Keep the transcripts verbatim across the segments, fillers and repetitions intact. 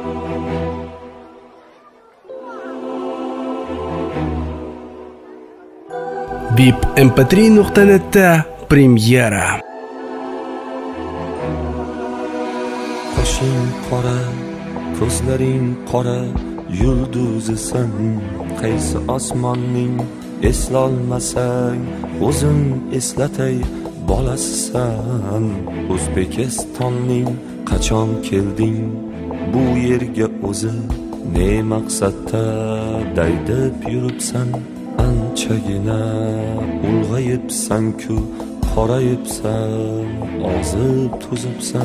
vip em p три nuqta netda premyera. Qoshing qora, ko'zlaring qora, yulduzisan, qaysi osmonning eslolmasang, o'zim eslatay, bolasisan. O'zbekistonning qachon kelding bu yerga o'zi, ne maqsadda daydib yuribsan? Anchagina ulg'ayibsan-ku, qorayibsan, ozib to'zibsan.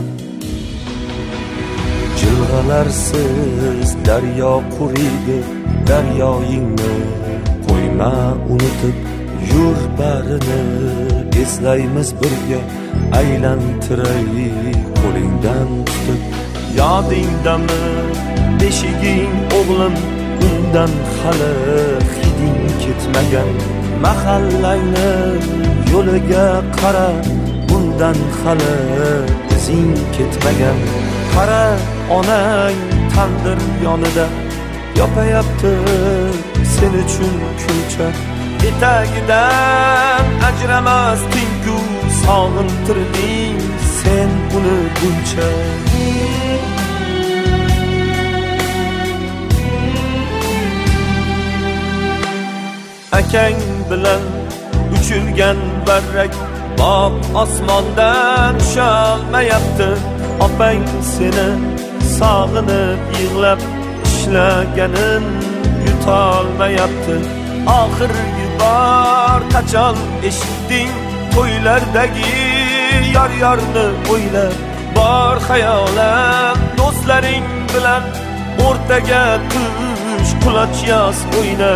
Jilg'alarsiz daryo quriydi, daryoyingni qo'yma unutib, yur barini eslaymiz birga, aylantiray qo'lingdan tutib. Yodingdami beshiging o'g'lim, undan hali hiding ketmagan. Mahallangni yo'liga qara, bundan hali izing ketmagan. Qara, onang tandir yonida yopayapti sen uchun kulcha. Etagidan ajramasding-ku, sog'intirding sen uni buncha. Akang bilan uchilgan barrak boq osmondan tusholmayapti. Opang seni sog'inib yig'lab ishlaganin yutolmayapti. Oxirgi bor qachon eshitding to'ylardagi yor-yorni o'ylab? Bor xayolan do'stlaring bilan o'rtaga tush, quloch yoz o'yna.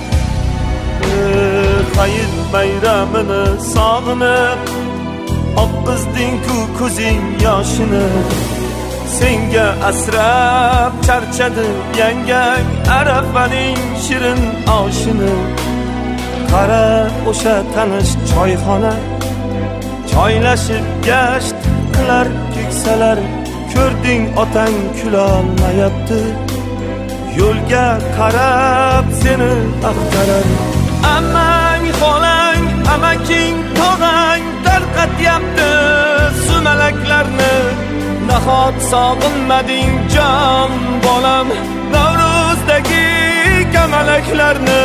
Hayit bayramini sog'inib oqqizding-ku ko'zing yoshini. Senga asrab charchadi yangang Arafaning shirin oshini. Qara, o'sha tanish choyxona, choylashib gasht qilar keksalar. Ko'rding otang kulolmayapti, yo'lga qarab seni axtarar. Ammang, xolang, amaking, tog'ang tarqatyapti sumalaklarni. Nahot sog'inmading jon bolam Navro'zdagi kamalaklarni?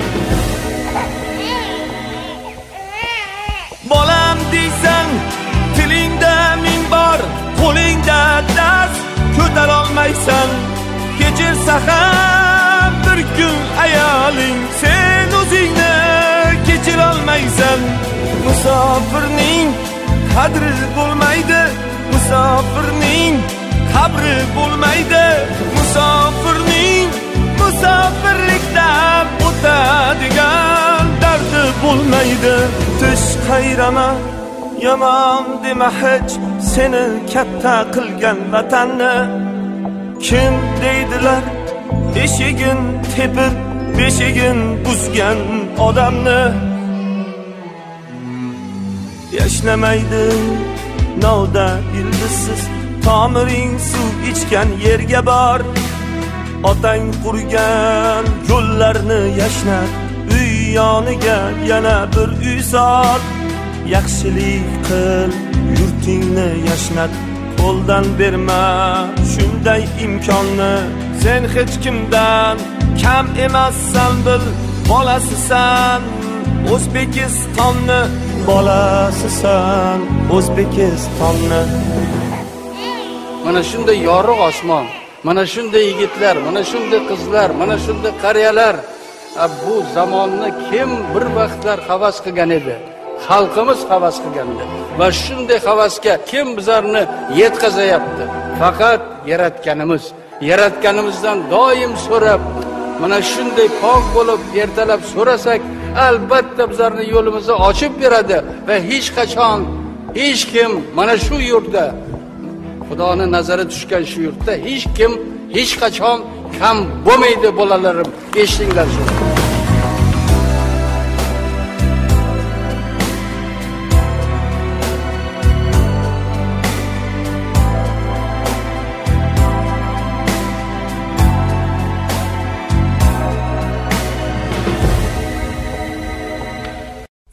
Bolam deysan, tilingda ming bor, qo'lingda dast ko'tarolmaysan. Kechirsa ham bir kun ayoling, sen o'zingni kechirolmaysan. Musofirning qadri bo'lmaydi, musofirning qabri bo'lmaydi. Musofirning musofirlikda o'tadigan dardi bo'lmaydi. Tish qayrama, yomon dema hech seni katta qilgan vatanni. Kim deydilar eshigin tepib beshigin buzgan odamni? Yashnamaydi novda ildizsiz, tomiring suv ichgan yerga bor. Otang qurgan yo'llarni yashnat, uy yoniga yana bir uy sol. Yaxshilik qil, yurtingni yashnat, qo'ldan berma shunday imkonni. Sen hech kimdan kam emassan, bil, bolasisan O'zbekistonni, bolasisan O'zbekistonni. Mana shunday yorug' osmon, mana shunday yigitlar, mana shunday qizlar, mana shunday qariyalar. Bu zamonni kim bir vaqtlar havas qilgan edi? Xalqimiz havas qilgandi. Va shunday havasga kim bizlarni yetkazayapti? Faqat yaratganimiz. Yaratganimizdan doim so'rab, mana shunday pok bo'lib ertalab so'rasak, albatta bizlarni yo'limizni ochib beradi va hech qachon hech kim mana shu yurtda, Xudoning nazari tushgan shu yurtda hech kim hech qachon kam bo'lmaydi. Bolalarim, eshitinglar shuni.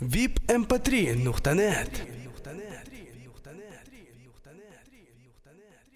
vip em p три nuqta net